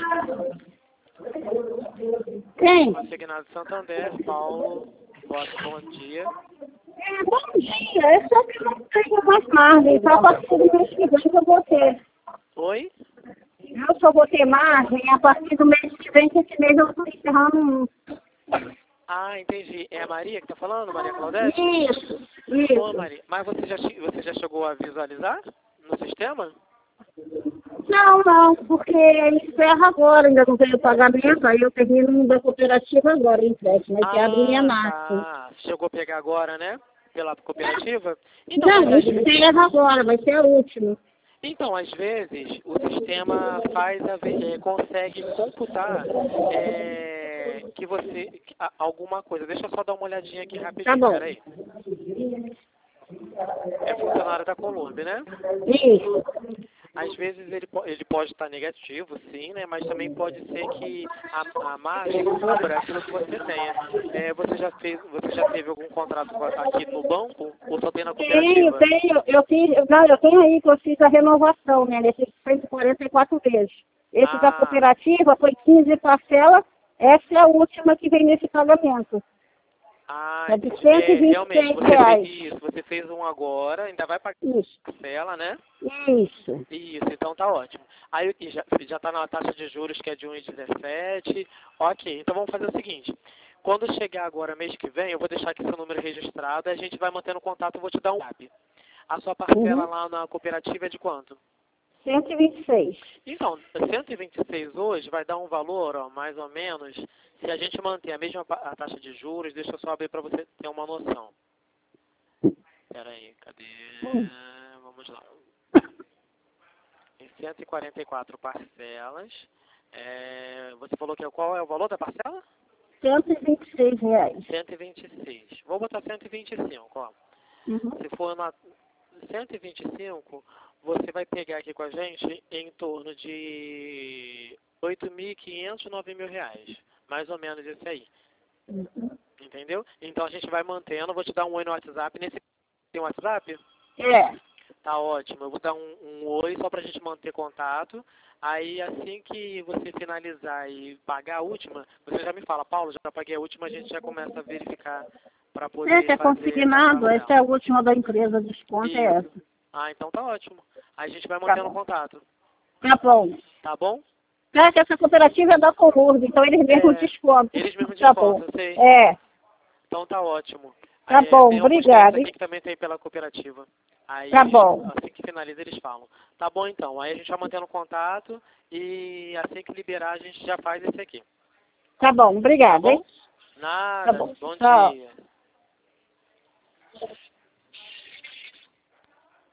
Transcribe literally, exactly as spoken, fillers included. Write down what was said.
Quem? Consignado Santander, Paulo. Boa, bom dia. É, bom dia. É só que eu não tenho mais margem. Só a partir do mês que vem que eu vou ter. Oi? Eu só vou ter margem a partir do mês que vem, que esse mês eu estou encerrando um. Ah, entendi. É a Maria que tá falando, Maria Claudete? Isso, isso. Ô, Maria, mas você já, che- você já chegou a visualizar no sistema? Não, não, porque encerra agora, ainda não veio o pagamento, aí eu termino da cooperativa agora, em frente, mas que abre minha Ah, máxima. tá. Chegou a pegar agora, né? Pela cooperativa? Então, Não, mas às vezes, encerra agora, vai ser a última. então, às vezes o sistema faz a ve- eh, consegue computar eh, que você que- a- alguma coisa. Deixa eu só dar uma olhadinha aqui Tá rapidinho, bom. peraí. É funcionário da Colômbia, né? Isso. Às vezes ele, po- ele pode estar negativo, sim, né? Mas também pode ser que a, a margem cubra aquilo que você tenha. É, você já fez, você já teve algum contrato com a- aqui no banco ou só tem na Tenho, cooperativa? tenho, eu fiz, não, eu tenho aí que eu fiz a renovação, né, nesses cento e quarenta e quatro vezes. Esse da Ah, cooperativa foi quinze parcelas, essa é a última que vem nesse pagamento. ah, É de entendi. cento e É, vinte e realmente, seis você fez reais. isso, você fez um agora, ainda vai pagar Isso, a parcela, né? isso. Isso, então tá ótimo. Aí e já, já tá na taxa de juros que é de um vírgula dezessete. Ok, então vamos fazer o seguinte. Quando chegar agora mês que vem, eu vou deixar aqui seu número registrado, a gente vai mantendo contato, eu vou te dar um app. A sua parcela Uhum. lá na cooperativa é de quanto? cento e vinte e seis. Então, cento e vinte e seis hoje vai dar um valor, ó, mais ou menos, se a gente manter a mesma pa- a taxa de juros, deixa eu só abrir para você ter uma noção. Pera aí, cadê? Hum. Vamos lá. Em cento e quarenta e quatro parcelas. É, você falou que é- qual é o valor da parcela? cento e vinte e seis reais. cento e vinte e seis. Vou botar cento e vinte e cinco, ó. Uhum. Se for na cento e vinte e cinco, você vai pegar aqui com a gente em torno de oito mil e quinhentos, nove mil reais. Mais ou menos esse aí. Uhum. Entendeu? Então a gente vai mantendo. Vou te dar um oi no WhatsApp. Nesse tem um WhatsApp? É, Tá ótimo. Eu vou dar um, um oi só pra gente manter contato. Aí assim que você finalizar e pagar a última, você já me fala, Paulo, já paguei a última, a gente já começa a verificar para é poder que é fazer a consignado, essa é parcela. a última da empresa, desconto é Isso. essa. Ah, então tá ótimo. Aí a gente vai Tá mantendo bom. contato. Tá bom. Tá bom? É que essa cooperativa é da Comurb, então eles mesmos É, descontam. eles mesmos Tá bom. descontam, eu sei. É, Então tá ótimo. tá É, bom, tem alguns clientes obrigada. aqui Hein? que também tem pela cooperativa. Aí Tá eles, bom. assim que finaliza, eles falam. Tá bom então. Aí a gente vai mantendo contato e assim que liberar a gente já faz esse aqui. Tá bom, Tá obrigada, bom? hein? Tá Nada. bom. Bom Tchau. dia.